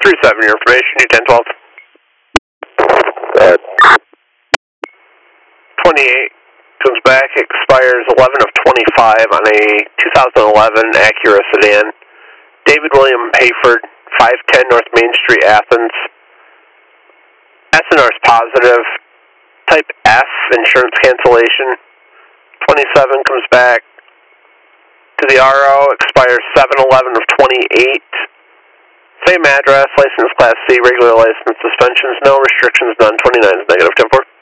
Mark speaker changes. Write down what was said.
Speaker 1: 37, your information, U1012. 28 comes back, expires 11 of 25 on a 2011 Acura sedan. David William Hayford, 510 North Main Street, Athens. SNR is positive. Type F, insurance cancellation. 27 comes back to the RO, expires 7/11 of 28. Same address, license class C, regular license, suspensions, no restrictions, none. 29 is negative. 10-4.